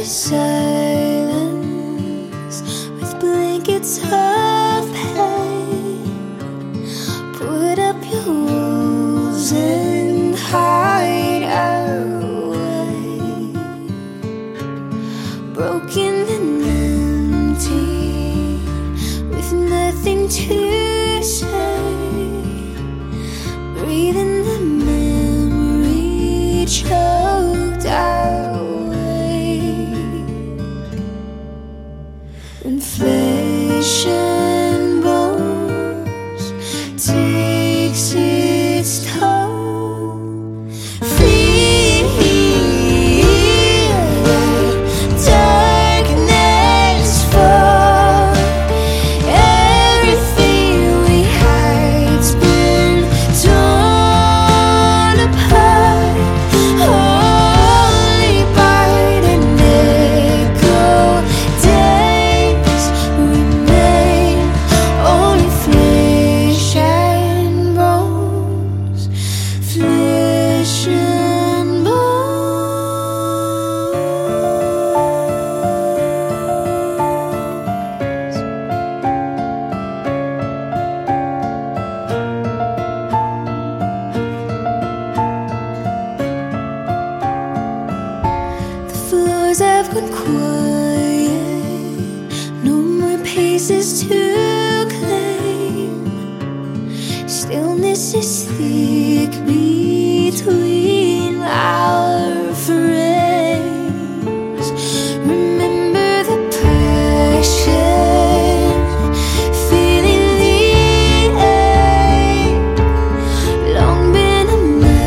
is silence with blankets of pain. Put up your walls and hide away. Broken and empty with nothing to say. Breathing the memory choked away. When flesh and bones takes its toll, feel darkness fall. Everything we had's been torn apart, only by an echo. Days remain, only flesh and bones, flesh and bones. The floors have gone quiet, no more paces to claim. Stillness is thick between our frames. Remember the passion, feeling the ache. Long been a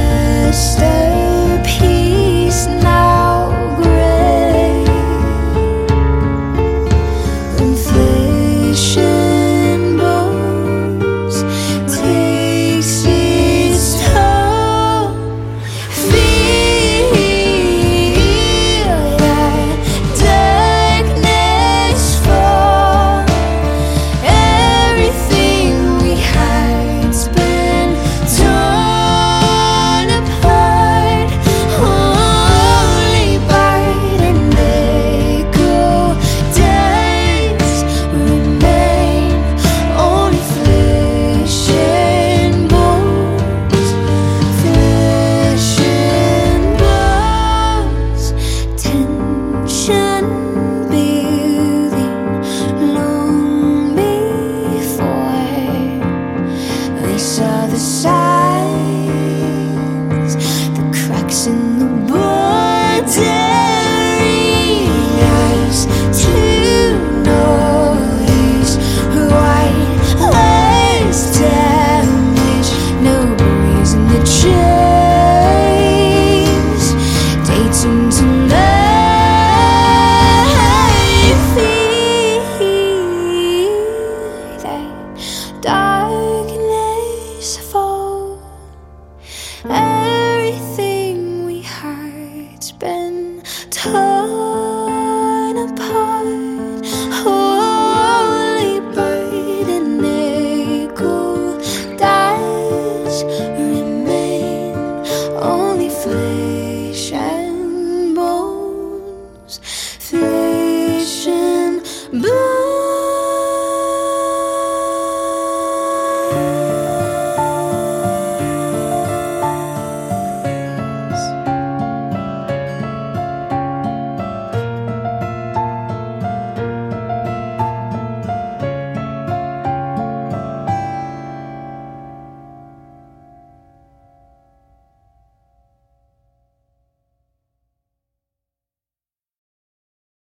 masterpiece, now gray. When flesh and bones takes its toll, feel that darkness fall. Everything we had's been torn apart, only by an echo. Days remain, only flesh and bones, flesh and bones. Tension building long before they saw the signs, the cracks in the bordering eyes to noise. White less damage, no reason to chase. Dates into night, feel that darkness fall. Everything we had's been torn apart, only by an echo. Does remain, only flesh and bones.